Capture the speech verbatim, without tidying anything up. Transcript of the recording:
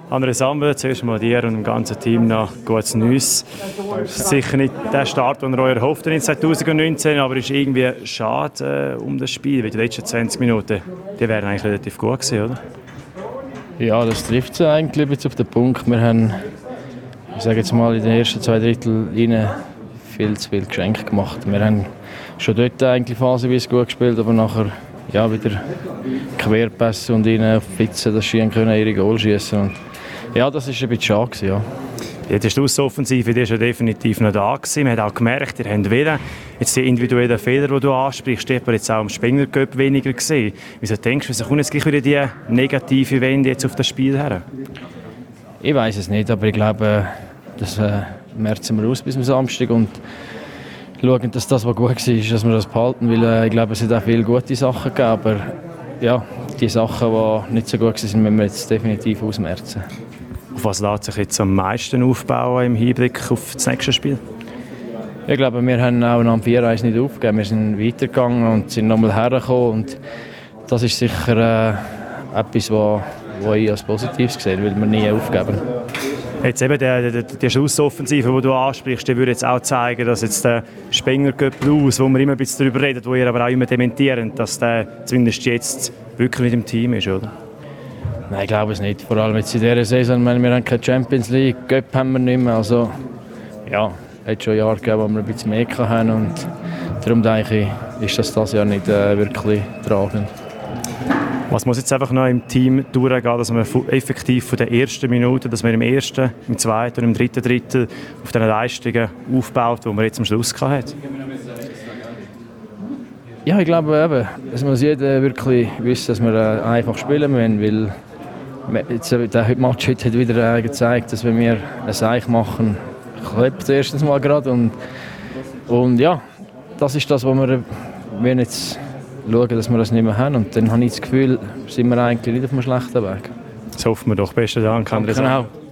André Sambel, zuerst mal dir und dem ganzen Team noch gutes Neues. Sicher nicht der Start, den ihr euch erhofft in zwanzig neunzehn, aber es ist irgendwie schade äh, um das Spiel, weil die letzten zwanzig Minuten, die wären eigentlich relativ gut gewesen, oder? Ja, das trifft es eigentlich jetzt auf den Punkt. Wir haben, ich sage jetzt mal, in den ersten zwei Drittel rein viel zu viel Geschenke gemacht. Wir haben schon dort eigentlich phasenweise gut gespielt, aber nachher ja, wieder Querpässe und ihnen auf die Pizza, dass sie können ihre Goal schießen können. Ja, das war ein bisschen schade. Ja. Ja, die Schlussoffensive die ist ja definitiv noch da gewesen. Man hat auch gemerkt, ihr habt wieder jetzt die individuellen Fehler, die du ansprichst, die hat man jetzt auch im Spengler Cup weniger gesehen. Wieso denkst du, wieso kommt jetzt gleich wieder die negative Wende jetzt auf das Spiel her? Ich weiß es nicht, aber ich glaube, das äh, merzen wir aus bis zum Samstag und schauen, dass das, was gut war, dass wir das behalten. Weil äh, ich glaube, es hat auch viele gute Sachen gegeben, aber ja, die Sachen, die nicht so gut waren, müssen wir jetzt definitiv ausmerzen. Auf was lässt sich jetzt am meisten aufbauen im Hinblick auf das nächste Spiel? Ich glaube, wir haben auch nach dem vier eins nicht aufgegeben. Wir sind weitergegangen und sind nochmal hergekommen. Und das ist sicher äh, etwas, was, was ich als Positives sehe, weil wir nie aufgeben. Jetzt eben die, die, die Schlussoffensive, die du ansprichst, die würde jetzt auch zeigen, dass jetzt der Spengler Cup Blues, wo wir immer ein bisschen darüber reden, wo ihr aber auch immer dementieren, dass der zumindest jetzt wirklich mit dem Team ist, oder? Nein, ich glaube es nicht. Vor allem jetzt in dieser Saison, wir haben keine Champions League, Cup haben wir nicht mehr. Also, ja, es hat schon Jahre gegeben, wo wir ein bisschen mehr hatten. Und darum denke ich, ist das dieses Jahr nicht äh, wirklich tragend. Was muss jetzt einfach noch im Team durchgehen, dass man effektiv von der ersten Minute, dass man im ersten, im zweiten und im dritten Drittel auf diesen Leistungen aufbaut, die man jetzt am Schluss hatte? Ja, ich glaube eben, es muss jeder wirklich wissen, dass wir äh, einfach spielen müssen, weil jetzt, der Match heute hat wieder äh, gezeigt, dass wenn wir ein Seich machen, klappt es erstens mal gerade und, und ja, das ist das, was wir, wir jetzt schauen, dass wir das nicht mehr haben und dann habe ich das Gefühl, sind wir eigentlich nicht auf einem schlechten Weg. Das hoffen wir doch. Besten Dank, André. Genau.